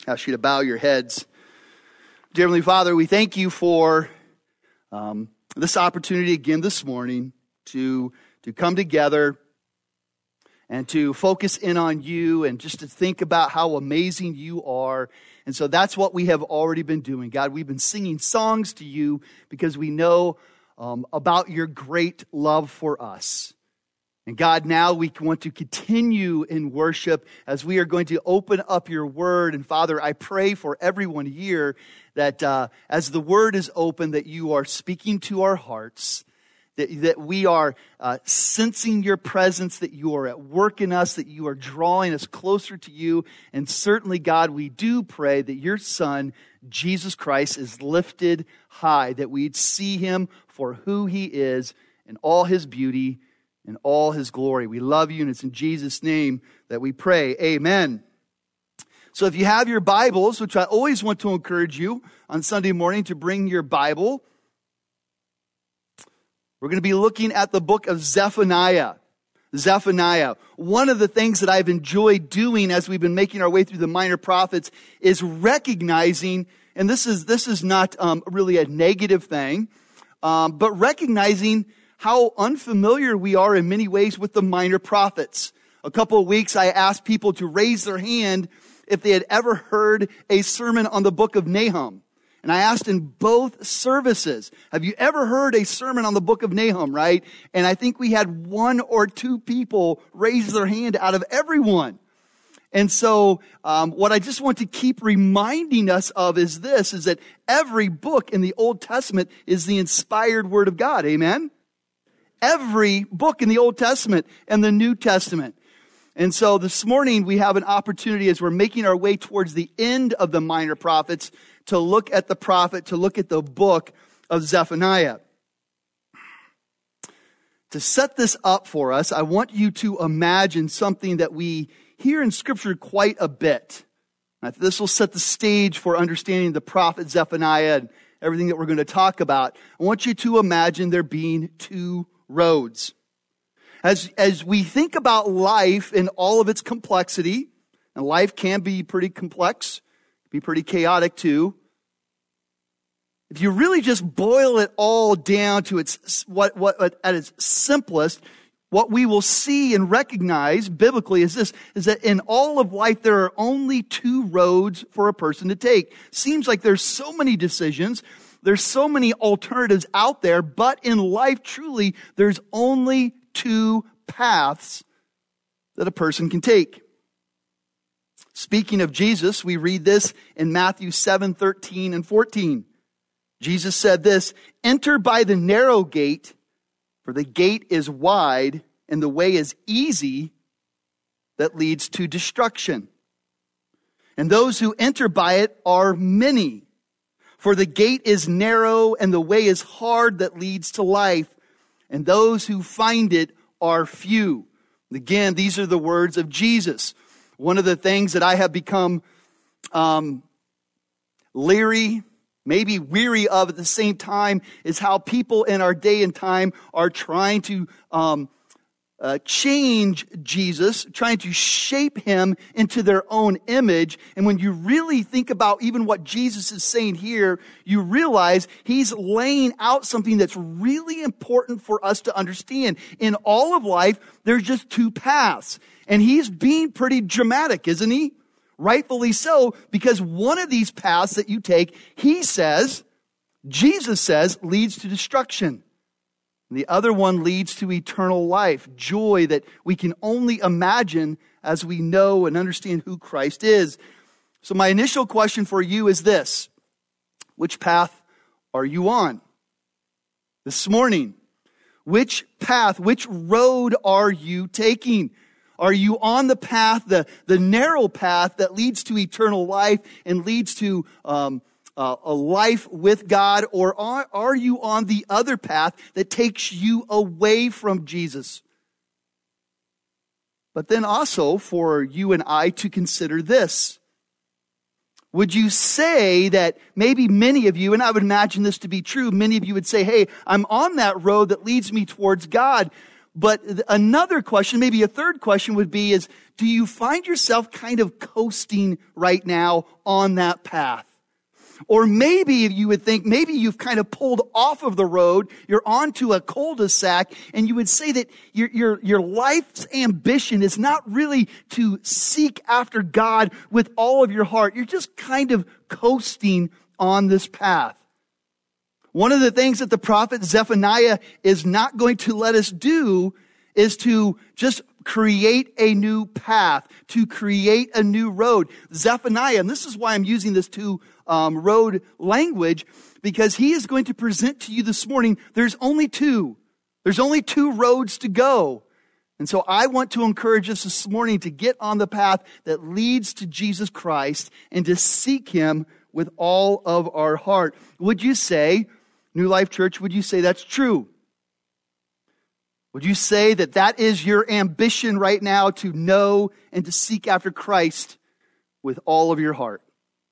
ask you to bow your heads. Dear Heavenly Father, we thank you for this opportunity again this morning to come together and to focus in on you and just to think about how amazing you are. And so that's what we have already been doing. God, we've been singing songs to you because we know about your great love for us. And God, now we want to continue in worship as we are going to open up your word. And Father, I pray for everyone here that as the word is open, that you are speaking to our hearts, that we are sensing your presence, that you are at work in us, that you are drawing us closer to you. And certainly, God, we do pray that your Son, Jesus Christ, is lifted high, that we'd see him for who he is and all his beauty in all his glory. We love you, and it's in Jesus' name that we pray. Amen. So if you have your Bibles, which I always want to encourage you on Sunday morning to bring your Bible, we're going to be looking at the book of Zephaniah. Zephaniah. One of the things that I've enjoyed doing as we've been making our way through the minor prophets is recognizing, and this is not really a negative thing, but recognizing how unfamiliar we are in many ways with the minor prophets. A couple of weeks I asked people to raise their hand if they had ever heard a sermon on the book of Nahum. And I asked in both services, have you ever heard a sermon on the book of Nahum, right? And I think we had one or two people raise their hand out of everyone. And so what I just want to keep reminding us of is this, is that every book in the Old Testament is the inspired word of God. Amen? Every book in the Old Testament and the New Testament. And so this morning we have an opportunity as we're making our way towards the end of the minor prophets to look at the prophet, to look at the book of Zephaniah. To set this up for us, I want you to imagine something that we hear in Scripture quite a bit. This will set the stage for understanding the prophet Zephaniah and everything that we're going to talk about. I want you to imagine there being two roads. As we think about life in all of its complexity, and life can be pretty complex, be pretty chaotic too. If you really just boil it all down to its at its simplest, what we will see and recognize biblically is that in all of life there are only two roads for a person to take. Seems like there's so many decisions. There's so many alternatives out there, but in life, truly, there's only two paths that a person can take. Speaking of Jesus, we read this in Matthew 7:13 and 14. Jesus said this, "Enter by the narrow gate, for the gate is wide and the way is easy that leads to destruction. And those who enter by it are many. For the gate is narrow and the way is hard that leads to life, and those who find it are few." Again, these are the words of Jesus. One of the things that I have become leery, maybe weary of at the same time, is how people in our day and time are trying to change Jesus, trying to shape him into their own image. And when you really think about even what Jesus is saying here, you realize he's laying out something that's really important for us to understand. In all of life, there's just two paths. And he's being pretty dramatic, isn't he? Rightfully so, because one of these paths that you take, Jesus says, leads to destruction. And the other one leads to eternal life, joy that we can only imagine as we know and understand who Christ is. So my initial question for you is this: which path are you on this morning? Which path, which road are you taking? Are you on the path, the narrow path that leads to eternal life and leads to a life with God, or are you on the other path that takes you away from Jesus? But then also for you and I to consider this. Would you say that maybe many of you, and I would imagine this to be true, many of you would say, hey, I'm on that road that leads me towards God, But another question, maybe a third question would be is, do you find yourself kind of coasting right now on that path? Or maybe you would think, maybe you've kind of pulled off of the road, you're onto a cul-de-sac, and you would say that your life's ambition is not really to seek after God with all of your heart. You're just kind of coasting on this path. One of the things that the prophet Zephaniah is not going to let us do is to just create a new path, to create a new road. Zephaniah, and this is why I'm using this road language, because he is going to present to you this morning, there's only two. There's only two roads to go. And so I want to encourage us this morning to get on the path that leads to Jesus Christ and to seek him with all of our heart. Would you say, New Life Church, would you say that's true? Would you say that that is your ambition right now, to know and to seek after Christ with all of your heart?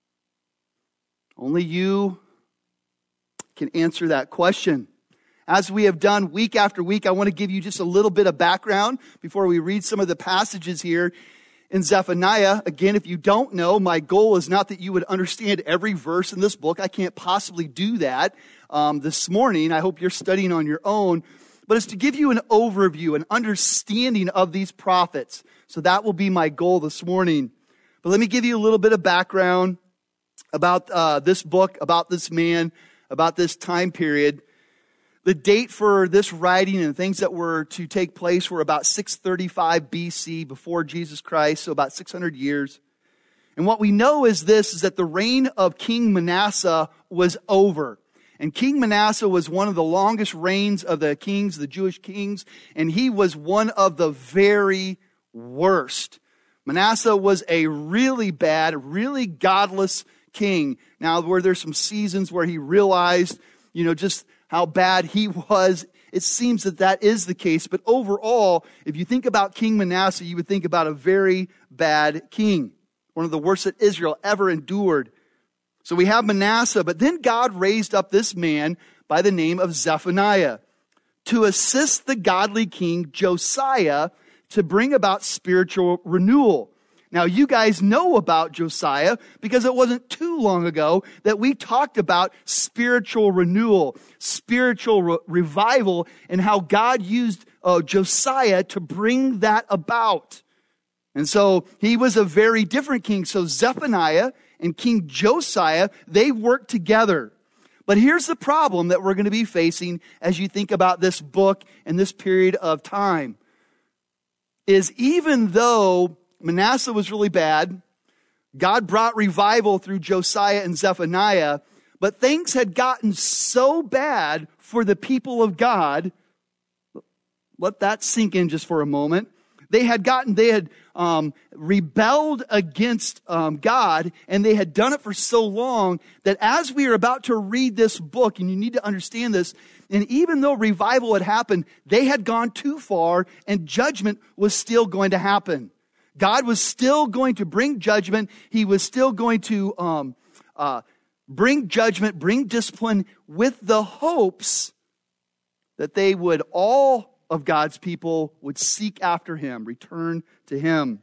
Only you can answer that question. As we have done week after week, I want to give you just a little bit of background before we read some of the passages here in Zephaniah. Again, if you don't know, my goal is not that you would understand every verse in this book. I can't possibly do that this morning. I hope you're studying on your own. But it's to give you an overview, an understanding of these prophets. So that will be my goal this morning. But let me give you a little bit of background about this book, about this man, about this time period. The date for this writing and things that were to take place were about 635 BC, before Jesus Christ, so about 600 years. And what we know is this, is that the reign of King Manasseh was over. And King Manasseh was one of the longest reigns of the kings, the Jewish kings, and he was one of the very worst. Manasseh was a really bad, really godless king. Now, were there some seasons where he realized, just how bad he was? It seems that that is the case. But overall, if you think about King Manasseh, you would think about a very bad king, one of the worst that Israel ever endured. So we have Manasseh, but then God raised up this man by the name of Zephaniah to assist the godly king Josiah to bring about spiritual renewal. Now, you guys know about Josiah because it wasn't too long ago that we talked about spiritual renewal, spiritual revival, and how God used Josiah to bring that about. And so he was a very different king. So Zephaniah and King Josiah, they worked together. But here's the problem that we're going to be facing as you think about this book and this period of time, is even though Manasseh was really bad, God brought revival through Josiah and Zephaniah, but things had gotten so bad for the people of God. Let that sink in just for a moment. They had rebelled against God, and they had done it for so long that as we are about to read this book, and you need to understand this, and even though revival had happened, they had gone too far, and judgment was still going to happen. God was still going to bring judgment. He was still going to bring judgment, bring discipline, with the hopes that they would all of God's people would seek after him, return to him.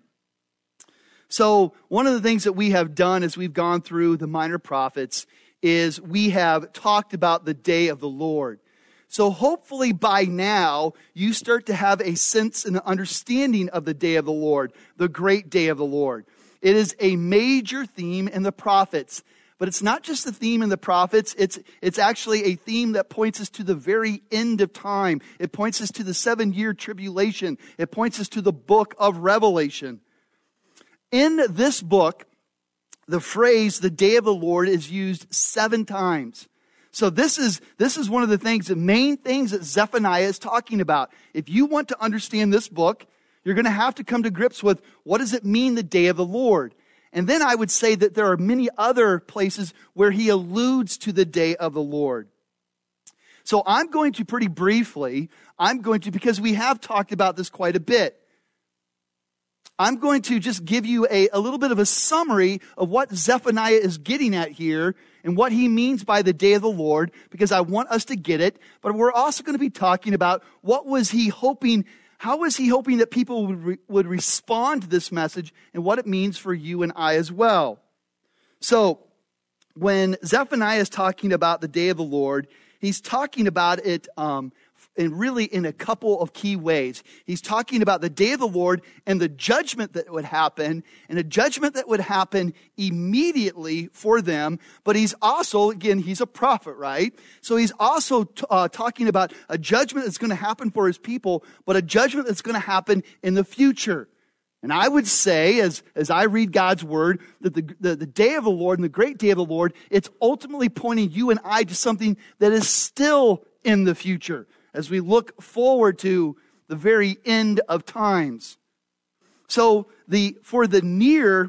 So one of the things that we have done as we've gone through the minor prophets is we have talked about the day of the Lord. So hopefully by now you start to have a sense and an understanding of the day of the Lord, the great day of the Lord. It is a major theme in the prophets. But it's not just the theme in the prophets. It's actually a theme that points us to the very end of time. It points us to the 7-year tribulation. It points us to the book of Revelation. In this book, the phrase, the day of the Lord, is used 7 times. So this is one of the things, the main things that Zephaniah is talking about. If you want to understand this book, you're going to have to come to grips with, what does it mean, the day of the Lord? And then I would say that there are many other places where he alludes to the day of the Lord. So I'm going to pretty briefly, because we have talked about this quite a bit. I'm going to just give you a little bit of a summary of what Zephaniah is getting at here and what he means by the day of the Lord, because I want us to get it. But we're also going to be talking about how was he hoping that people would respond to this message and what it means for you and I as well. So when Zephaniah is talking about the day of the Lord, he's talking about it in a couple of key ways. He's talking about the day of the Lord and the judgment that would happen, and a judgment that would happen immediately for them. But he's also, again, he's a prophet, right? So he's also talking about a judgment that's going to happen for his people, but a judgment that's going to happen in the future. And I would say, as I read God's word, that the day of the Lord and the great day of the Lord, it's ultimately pointing you and I to something that is still in the future, as we look forward to the very end of times. So for the near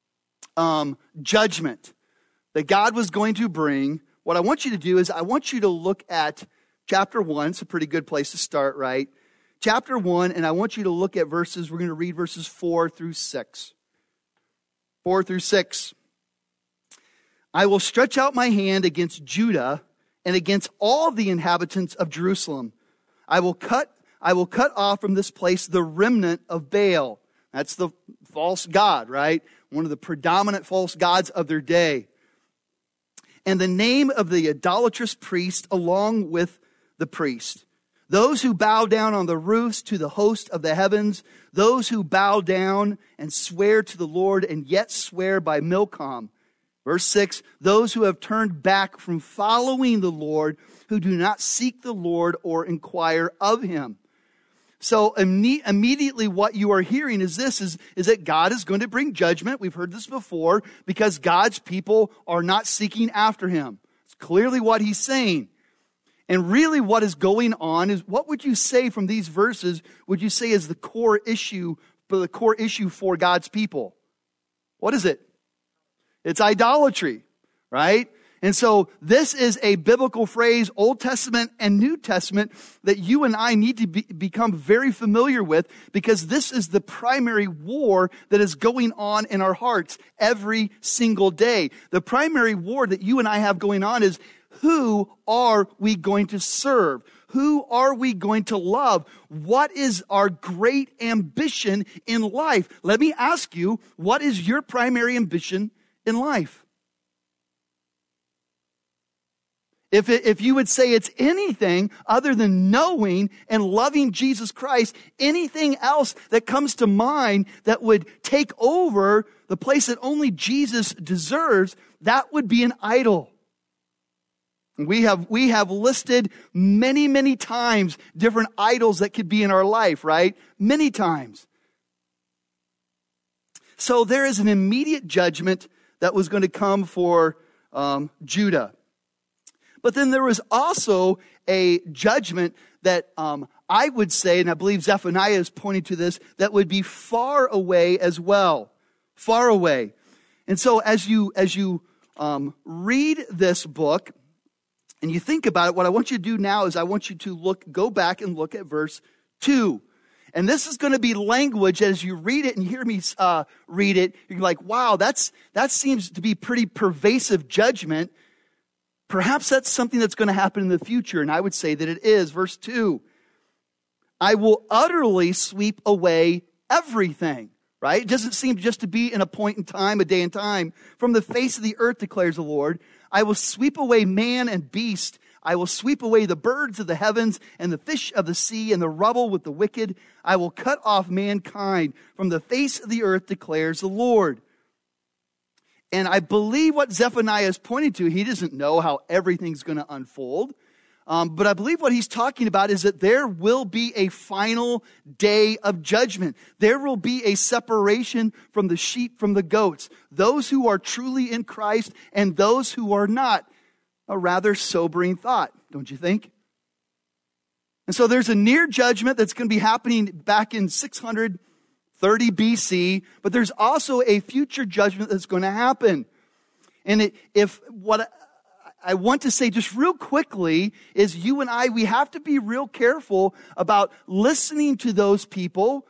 judgment that God was going to bring, what I want you to do is I want you to look at chapter 1. It's a pretty good place to start, right? Chapter 1, and I want you to look at we're going to read verses 4 through 6. 4 through 6. I will stretch out my hand against Judah and against all the inhabitants of Jerusalem. I will cut off from this place the remnant of Baal. That's the false god, right? One of the predominant false gods of their day. And the name of the idolatrous priest along with the priest. Those who bow down on the roofs to the host of the heavens. Those who bow down and swear to the Lord and yet swear by Milcom. Verse 6, those who have turned back from following the Lord, who do not seek the Lord or inquire of him. So immediately what you are hearing is that God is going to bring judgment. We've heard this before, because God's people are not seeking after him. It's clearly what he's saying. And really what is going on is, what would you say from these verses would you say is the core issue for God's people? What is it? It's idolatry, right? And so this is a biblical phrase, Old Testament and New Testament, that you and I need to become very familiar with, because this is the primary war that is going on in our hearts every single day. The primary war that you and I have going on is, who are we going to serve? Who are we going to love? What is our great ambition in life? Let me ask you, what is your primary ambition in life? If you would say it's anything other than knowing and loving Jesus Christ, anything else that comes to mind that would take over the place that only Jesus deserves, that would be an idol. We have listed many, many times different idols that could be in our life, right? Many times. So there is an immediate judgment that was going to come for Judah. But then there was also a judgment that I would say, and I believe Zephaniah is pointing to this, that would be far away as well. Far away. And so as you read this book and you think about it, what I want you to do now is I want you to go back and look at verse 2. And this is going to be language as you read it and hear me read it. You're like, wow, that seems to be pretty pervasive judgment. Perhaps that's something that's going to happen in the future. And I would say that it is. Verse 2, I will utterly sweep away everything. Right? It doesn't seem just to be in a point in time, a day in time. From the face of the earth, declares the Lord, I will sweep away man and beast. I will sweep away the birds of the heavens and the fish of the sea and the rubble with the wicked. I will cut off mankind from the face of the earth, declares the Lord. And I believe what Zephaniah is pointing to, he doesn't know how everything's going to unfold. But I believe what he's talking about is that there will be a final day of judgment. There will be a separation from the sheep from the goats. Those who are truly in Christ and those who are not. A rather sobering thought, don't you think? And so there's a near judgment that's going to be happening back in 630 BC, but there's also a future judgment that's going to happen. And what I want to say just real quickly is you and I, we have to be real careful about listening to those people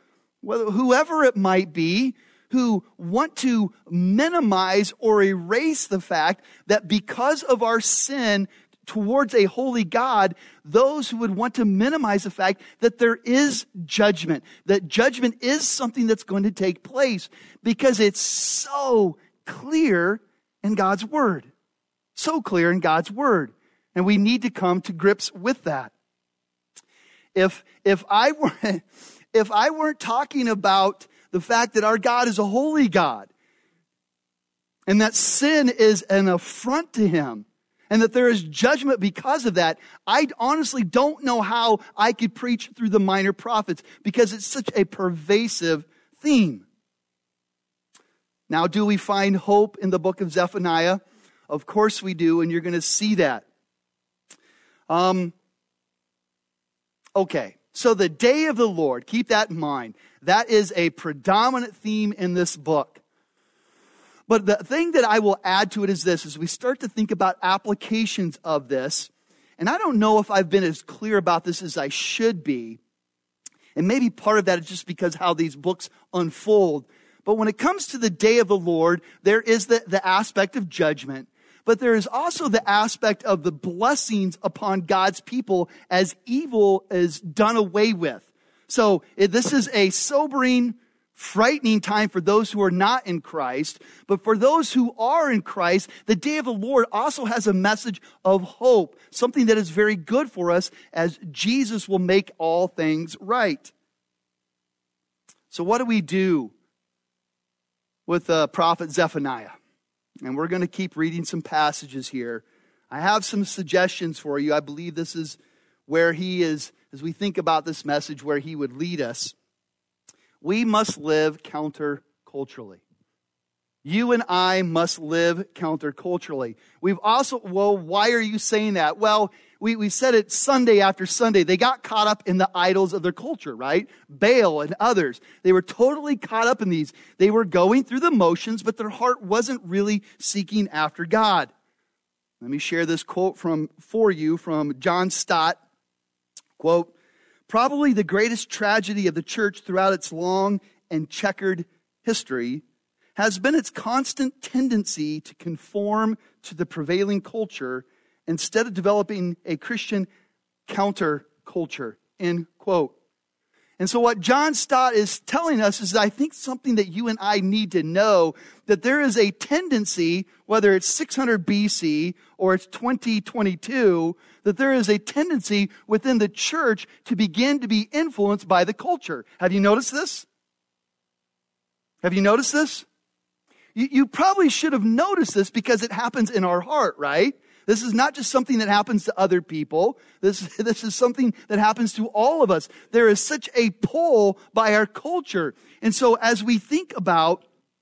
whoever it might be, who want to minimize or erase the fact that because of our sin towards a holy God, those who would want to minimize the fact that there is judgment, that judgment is something that's going to take place because it's so clear in God's word. So clear in God's word. And we need to come to grips with that. If I weren't talking about the fact that our God is a holy God and that sin is an affront to him and that there is judgment because of that, I honestly don't know how I could preach through the minor prophets because it's such a pervasive theme. Now, do we find hope in the book of Zephaniah? Of course we do, and you're going to see that. Okay, so the day of the Lord, keep that in mind. That is a predominant theme in this book. But the thing that I will add to it is this, as we start to think about applications of this, and I don't know if I've been as clear about this as I should be, and maybe part of that is just because how these books unfold. But when it comes to the day of the Lord, there is the aspect of judgment. But there is also the aspect of the blessings upon God's people as evil is done away with. So this is a sobering, frightening time for those who are not in Christ. But for those who are in Christ, the day of the Lord also has a message of hope, something that is very good for us as Jesus will make all things right. So what do we do with the prophet Zephaniah? And we're going to keep reading some passages here. I have some suggestions for you. I believe this is where he is, as we think about this message, where he would lead us. We must live counterculturally. You and I must live counterculturally. We've also, well, why are you saying that? Well, we said it Sunday after Sunday. They got caught up in the idols of their culture, right? Baal and others. They were totally caught up in these. They were going through the motions, but their heart wasn't really seeking after God. Let me share this quote for you from John Stott. Quote, "Probably the greatest tragedy of the church throughout its long and checkered history has been its constant tendency to conform to the prevailing culture instead of developing a Christian counterculture," end quote. And so what John Stott is telling us is, I think, something that you and I need to know, that there is a tendency, whether it's 600 BC or it's 2022, that there is a tendency within the church to begin to be influenced by the culture. Have you noticed this? Have you noticed this? You probably should have noticed this because it happens in our heart, right? This is not just something that happens to other people. This is something that happens to all of us. There is such a pull by our culture. And so as we think about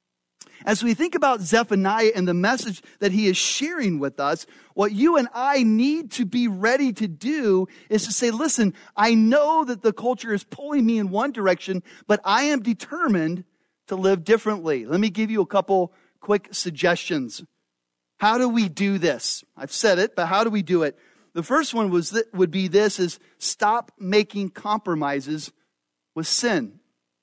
Zephaniah and the message that he is sharing with us, what you and I need to be ready to do is to say, listen, I know that the culture is pulling me in one direction, but I am determined to live differently. Let me give you a couple quick suggestions. How do we do this? I've said it, but how do we do it? The first one would be this, is stop making compromises with sin.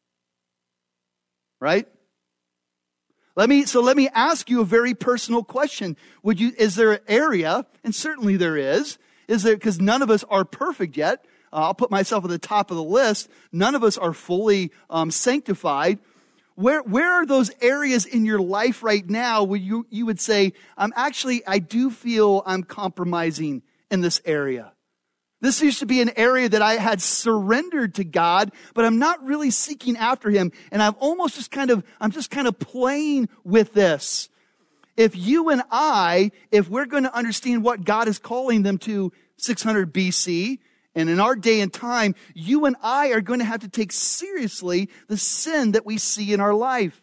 Right? Let me ask you a very personal question. Is there an area, and certainly there is there, because none of us are perfect yet. I'll put myself at the top of the list. None of us are fully sanctified. Where are those areas in your life right now where you would say, I do feel I'm compromising in this area. This used to be an area that I had surrendered to God, but I'm not really seeking after him. And I'm just kind of playing with this. If you and if we're going to understand what God is calling them to 600 BC, and in our day and time, you and I are going to have to take seriously the sin that we see in our life.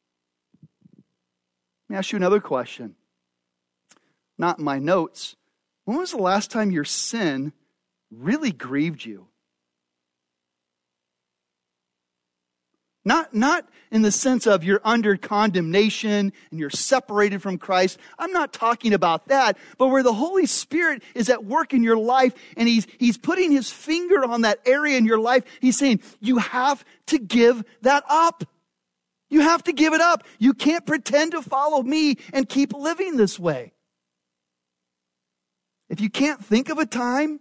Let me ask you another question. Not in my notes. When was the last time your sin really grieved you? Not in the sense of you're under condemnation and you're separated from Christ. I'm not talking about that, but where the Holy Spirit is at work in your life and He's putting His finger on that area in your life. He's saying, you have to give that up. You have to give it up. You can't pretend to follow me and keep living this way. If you can't think of a time,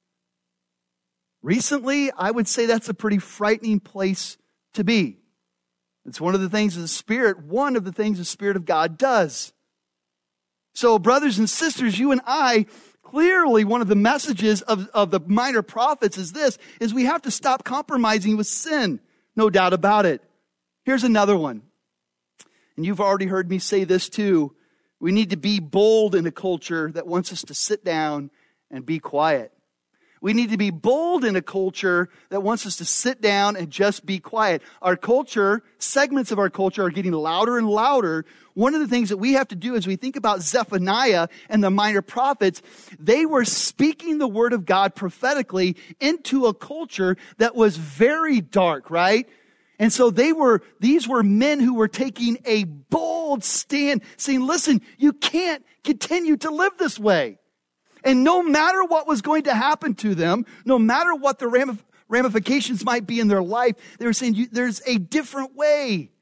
recently, I would say that's a pretty frightening place to be. It's one of the things the Spirit of God does. So, brothers and sisters, you and I, clearly one of the messages of the minor prophets is we have to stop compromising with sin. No doubt about it. Here's another one. And you've already heard me say this too. We need to be bold in a culture that wants us to sit down and be quiet. We need to be bold in a culture that wants us to sit down and just be quiet. Our culture, segments of our culture are getting louder and louder. One of the things that we have to do as we think about Zephaniah and the minor prophets, they were speaking the word of God prophetically into a culture that was very dark, right? And so these were men who were taking a bold stand, saying, listen, you can't continue to live this way. And no matter what was going to happen to them, no matter what the ramifications might be in their life, they were saying, there's a different way.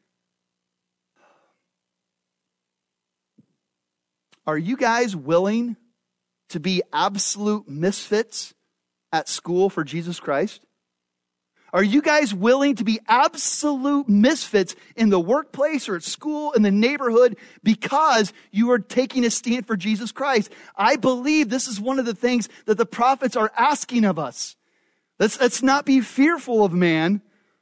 Are you guys willing to be absolute misfits at school for Jesus Christ? Are you guys willing to be absolute misfits in the workplace or at school, in the neighborhood, because you are taking a stand for Jesus Christ? I believe this is one of the things that the prophets are asking of us. Let's not be fearful of man.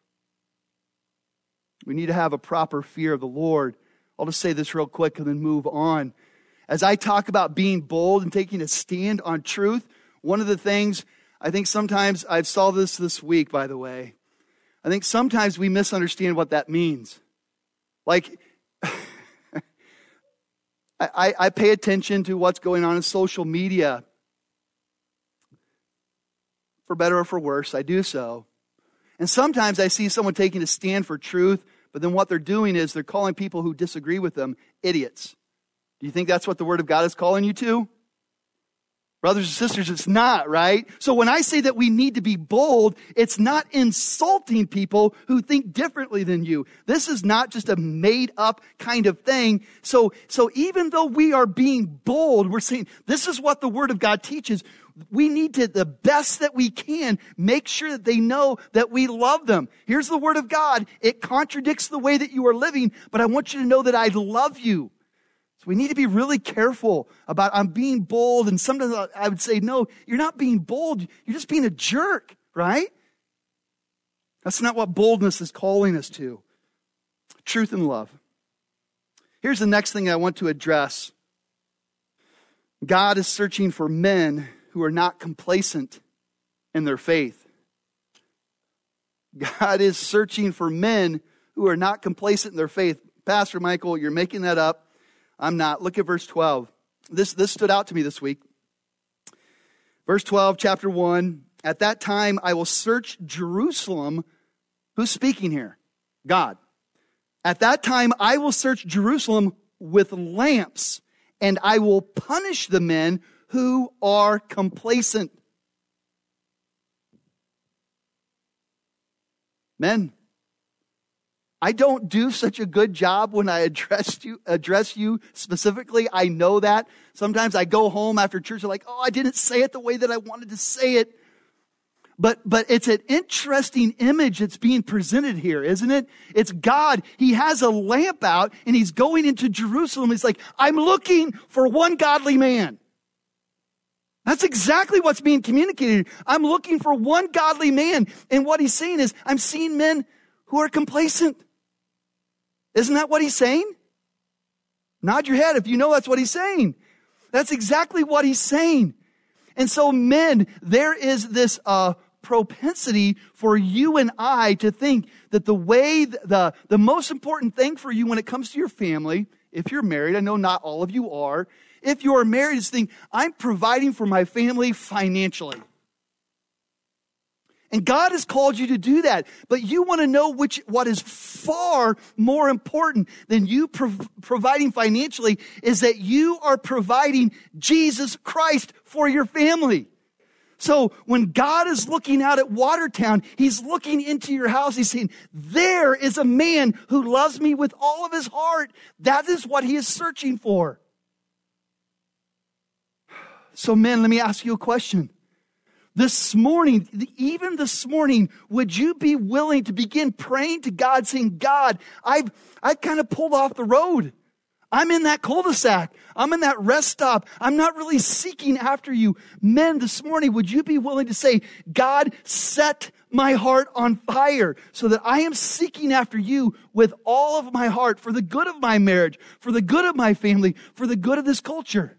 We need to have a proper fear of the Lord. I'll just say this real quick and then move on. As I talk about being bold and taking a stand on truth, one of the things I think sometimes, I've saw this week, by the way. I think sometimes we misunderstand what that means. Like, I pay attention to what's going on in social media. For better or for worse, I do so. And sometimes I see someone taking a stand for truth, but then what they're doing is they're calling people who disagree with them idiots. Do you think that's what the Word of God is calling you to? Brothers and sisters, it's not, right? So when I say that we need to be bold, it's not insulting people who think differently than you. This is not just a made up kind of thing. So even though we are being bold, we're saying this is what the Word of God teaches. We need to, the best that we can, make sure that they know that we love them. Here's the Word of God. It contradicts the way that you are living, but I want you to know that I love you. We need to be really careful about I'm being bold. And sometimes I would say, no, you're not being bold. You're just being a jerk, right? That's not what boldness is calling us to. Truth and love. Here's the next thing I want to address. God is searching for men who are not complacent in their faith. God is searching for men who are not complacent in their faith. Pastor Michael, you're making that up. I'm not. Look at verse 12. This stood out to me this week. Verse 12, chapter 1. At that time, I will search Jerusalem. Who's speaking here? God. At that time, I will search Jerusalem with lamps, and I will punish the men who are complacent. Men, I don't do such a good job when I address you specifically. I know that. Sometimes I go home after church and like, oh, I didn't say it the way that I wanted to say it. But it's an interesting image that's being presented here, isn't it? It's God. He has a lamp out and he's going into Jerusalem. He's like, I'm looking for one godly man. That's exactly what's being communicated. I'm looking for one godly man. And what he's saying is, I'm seeing men who are complacent. Isn't that what he's saying? Nod your head if you know that's what he's saying. That's exactly what he's saying. And so men, there is this propensity for you and I to think that the way, the most important thing for you when it comes to your family, if you're married, I know not all of you are, if you are married, is think, I'm providing for my family financially. And God has called you to do that. But you want to know what is far more important than you providing financially is that you are providing Jesus Christ for your family. So when God is looking out at Watertown, he's looking into your house. He's saying, there is a man who loves me with all of his heart. That is what he is searching for. So men, let me ask you a question. This morning, even this morning, would you be willing to begin praying to God, saying, God, I've kind of pulled off the road. I'm in that cul-de-sac. I'm in that rest stop. I'm not really seeking after you. Men, this morning, would you be willing to say, God, set my heart on fire so that I am seeking after you with all of my heart for the good of my marriage, for the good of my family, for the good of this culture?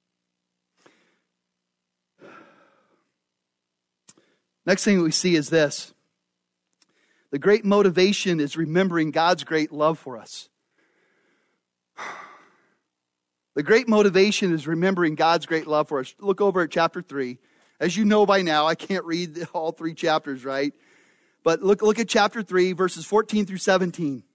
Next thing we see is this. The great motivation is remembering God's great love for us. The great motivation is remembering God's great love for us. Look over at chapter 3. As you know by now, I can't read all 3 chapters, right? But look at chapter 3, verses 14 through 17.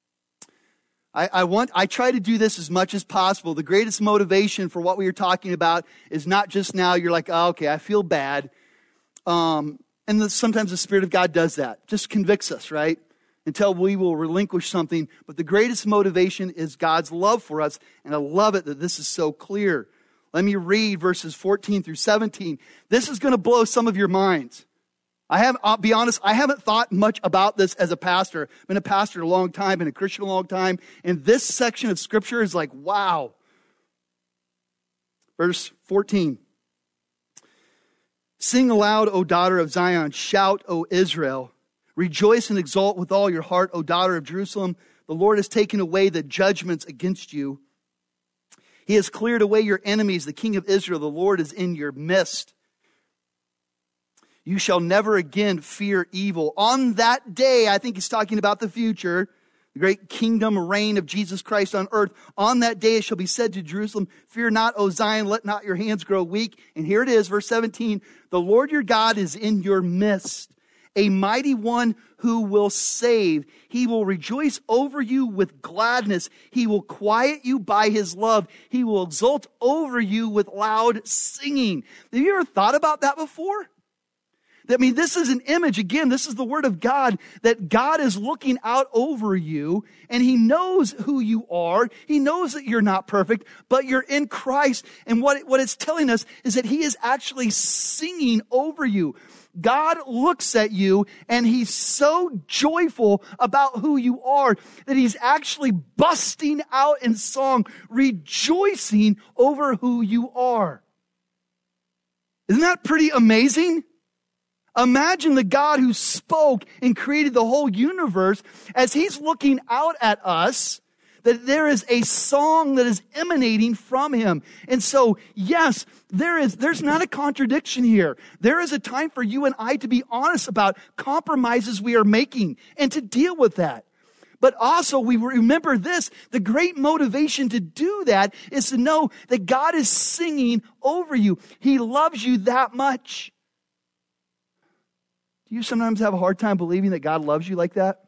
I try to do this as much as possible. The greatest motivation for what we are talking about is not just now you're like, oh, okay, I feel bad. Sometimes the Spirit of God does that. Just convicts us, right? Until we will relinquish something. But the greatest motivation is God's love for us. And I love it that this is so clear. Let me read verses 14 through 17. This is going to blow some of your minds. I'll be honest, I haven't thought much about this as a pastor. I've been a pastor a long time, been a Christian a long time. And this section of Scripture is like, wow. Verse 14. Sing aloud, O daughter of Zion. Shout, O Israel. Rejoice and exult with all your heart, O daughter of Jerusalem. The Lord has taken away the judgments against you. He has cleared away your enemies, the King of Israel. The Lord is in your midst. You shall never again fear evil. On that day, I think he's talking about the future, the great kingdom reign of Jesus Christ on earth. On that day it shall be said to Jerusalem, fear not, O Zion, let not your hands grow weak. And here it is, verse 17. The Lord your God is in your midst, a mighty one who will save. He will rejoice over you with gladness. He will quiet you by his love. He will exult over you with loud singing. Have you ever thought about that before? I mean, this is an image. Again, this is the word of God, that God is looking out over you and he knows who you are. He knows that you're not perfect, but you're in Christ. And what it's telling us is that he is actually singing over you. God looks at you and he's so joyful about who you are that he's actually busting out in song, rejoicing over who you are. Isn't that pretty amazing? Imagine the God who spoke and created the whole universe as he's looking out at us, that there is a song that is emanating from him. And so, yes, there's not a contradiction here. There is a time for you and I to be honest about compromises we are making and to deal with that. But also we remember this, the great motivation to do that is to know that God is singing over you. He loves you that much. Do you sometimes have a hard time believing that God loves you like that?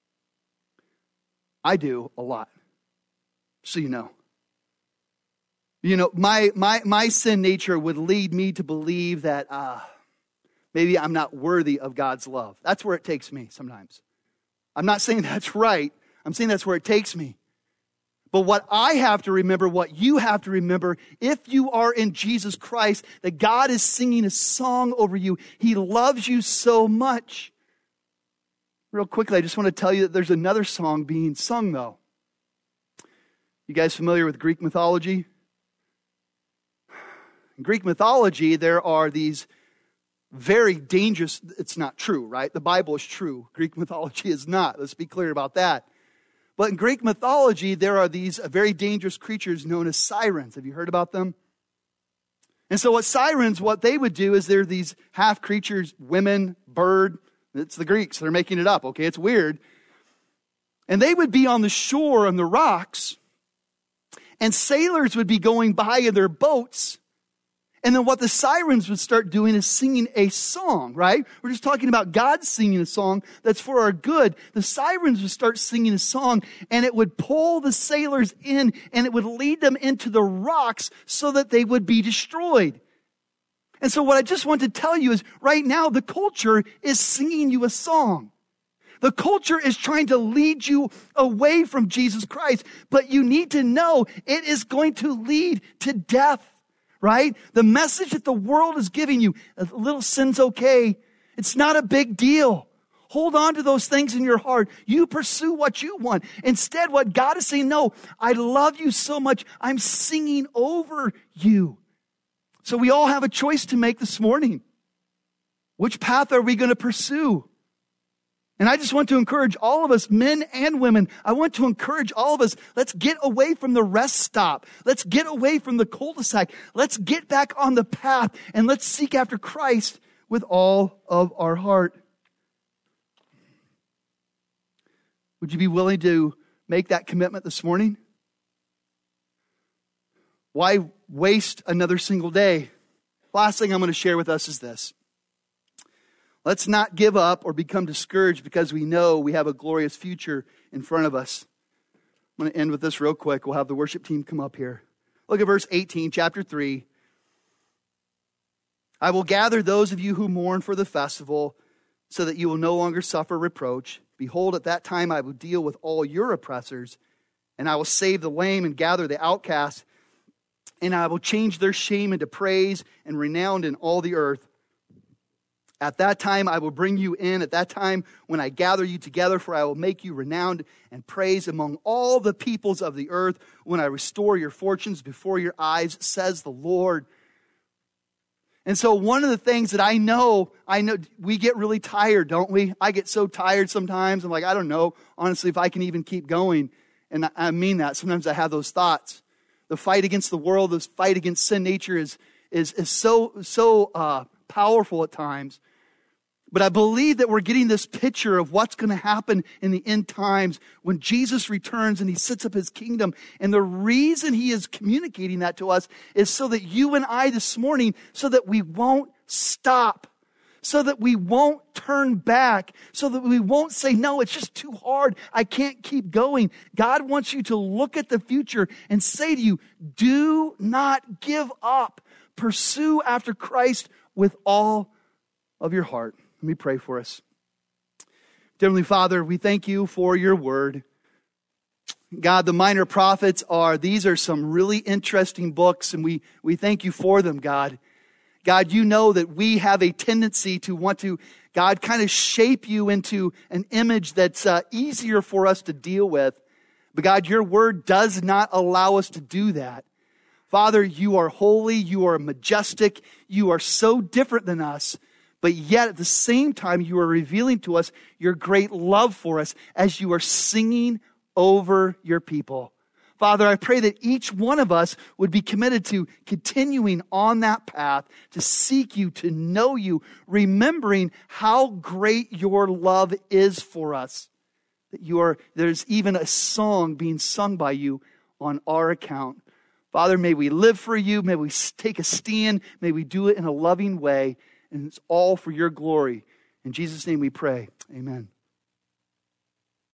I do a lot. So you know. You know, my sin nature would lead me to believe that maybe I'm not worthy of God's love. That's where it takes me sometimes. I'm not saying that's right. I'm saying that's where it takes me. But what I have to remember, what you have to remember, if you are in Jesus Christ, that God is singing a song over you. He loves you so much. Real quickly, I just want to tell you that there's another song being sung, though. You guys familiar with Greek mythology? In Greek mythology, there are these very dangerous, it's not true, right? The Bible is true. Greek mythology is not. Let's be clear about that. But in Greek mythology, there are these very dangerous creatures known as sirens. Have you heard about them? And so what they would do is they're these half creatures, women, bird. It's the Greeks. They're making it up, okay? It's weird. And they would be on the shore on the rocks, and sailors would be going by in their boats, And then what the sirens would start doing is singing a song, right? We're just talking about God singing a song that's for our good. The sirens would start singing a song, and it would pull the sailors in, and it would lead them into the rocks so that they would be destroyed. And so what I just want to tell you is right now the culture is singing you a song. The culture is trying to lead you away from Jesus Christ, but you need to know it is going to lead to death. Right? The message that the world is giving you, a little sin's okay. It's not a big deal. Hold on to those things in your heart. You pursue what you want. Instead, what God is saying, no, I love you so much. I'm singing over you. So we all have a choice to make this morning. Which path are we going to pursue? And I just want to encourage all of us, men and women, I want to encourage all of us, let's get away from the rest stop. Let's get away from the cul-de-sac. Let's get back on the path and let's seek after Christ with all of our heart. Would you be willing to make that commitment this morning? Why waste another single day? Last thing I'm going to share with us is this. Let's not give up or become discouraged because we know we have a glorious future in front of us. I'm going to end with this real quick. We'll have the worship team come up here. Look at verse 18, chapter 3. I will gather those of you who mourn for the festival so that you will no longer suffer reproach. Behold, at that time I will deal with all your oppressors, and I will save the lame and gather the outcast, and I will change their shame into praise and renown in all the earth. At that time I will bring you in, at that time when I gather you together, for I will make you renowned and praised among all the peoples of the earth, when I restore your fortunes before your eyes, says the Lord. And so one of the things that I know we get really tired, don't we? I get so tired sometimes. I'm like, I don't know, honestly, if I can even keep going. And I mean that. Sometimes I have those thoughts. The fight against the world, this fight against sin nature is so powerful at times. But I believe that we're getting this picture of what's going to happen in the end times when Jesus returns and he sets up his kingdom. And the reason he is communicating that to us is so that you and I this morning, so that we won't stop, so that we won't turn back, so that we won't say, no, it's just too hard. I can't keep going. God wants you to look at the future and say to you, do not give up. Pursue after Christ with all of your heart. Let me pray for us. Dear Heavenly Father, we thank you for your word. God, the minor prophets these are some really interesting books, and we thank you for them, God. God, you know that we have a tendency to want to, God, kind of shape you into an image that's easier for us to deal with. But God, your word does not allow us to do that. Father, you are holy, you are majestic, you are so different than us. But yet at the same time, you are revealing to us your great love for us as you are singing over your people. Father, I pray that each one of us would be committed to continuing on that path, to seek you, to know you, remembering how great your love is for us. That there's even a song being sung by you on our account. Father, may we live for you. May we take a stand. May we do it in a loving way. And it's all for your glory. In Jesus' name we pray. Amen.